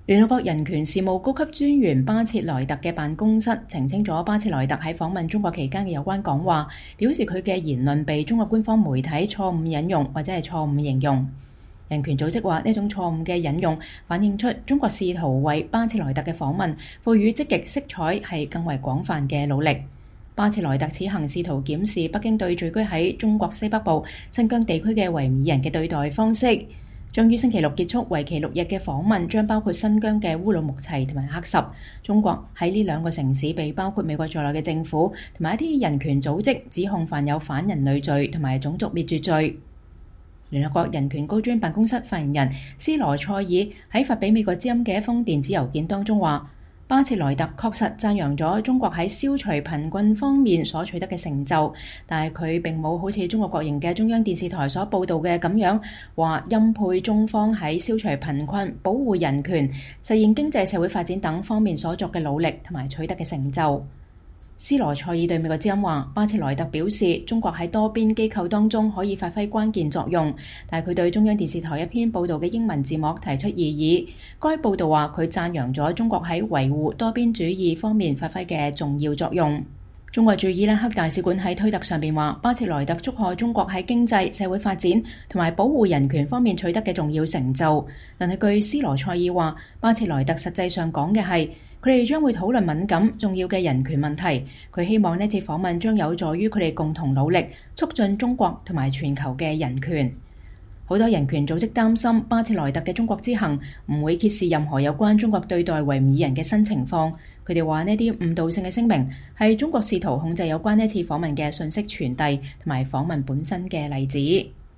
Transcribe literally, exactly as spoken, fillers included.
聯合國人權事務高級專員巴切萊特嘅辦公室澄清咗巴切萊特喺訪問中國期間嘅有關講話，表示佢嘅言論被中國官方媒體錯誤引用或者係錯誤形容。人權組織話呢種錯誤嘅引用反映出中國試圖為巴切萊特嘅訪問賦予積極色彩係更為廣泛嘅努力。巴切萊特此行試圖檢視北京對聚居喺中國西北部新疆地區嘅維吾爾人嘅對待方式。將於星期六結束，為期六日嘅訪問將包括新疆嘅烏魯木齊同埋喀什。中國喺呢兩個城市被包括美國在內嘅政府同埋一啲人權組織指控犯有反人類罪同埋種族滅絕罪。聯合國人權高專辦公室發言人斯羅塞爾喺發俾美國之音嘅一封電子郵件當中話，巴切萊特確實讚揚咗中國喺消除貧困方面所取得嘅成就，但係佢並冇好似中國國營嘅中央電視台所報導嘅咁樣話欽佩中方喺消除貧困、保護人權、實現經濟社會發展等方面所作嘅努力同埋取得嘅成就。斯羅塞爾對美國之音話，巴切萊特表示中國喺多邊機構當中可以發揮關鍵作用，但係佢對中央電視台一篇報導嘅英文字幕提出異議。該報導話佢讚揚咗中國喺維護多邊主義方面發揮嘅重要作用。中國駐伊拉克大使館喺推特上邊話，巴切萊特祝賀中國喺經濟、社會發展同埋保護人權方面取得嘅重要成就。但係據斯羅塞爾話，巴切萊特實際上講嘅係，佢哋將會討論敏感重要嘅人權問題。佢希望呢次訪問將有助於佢哋共同努力，促進中國同埋全球嘅人權。好多人權組織擔心巴切萊特嘅中國之行唔會揭示任何有關中國對待維吾爾人嘅新情況。佢哋話呢啲誤導性嘅聲明係中國試圖控制有關呢次訪問嘅信息傳遞同埋訪問本身嘅例子。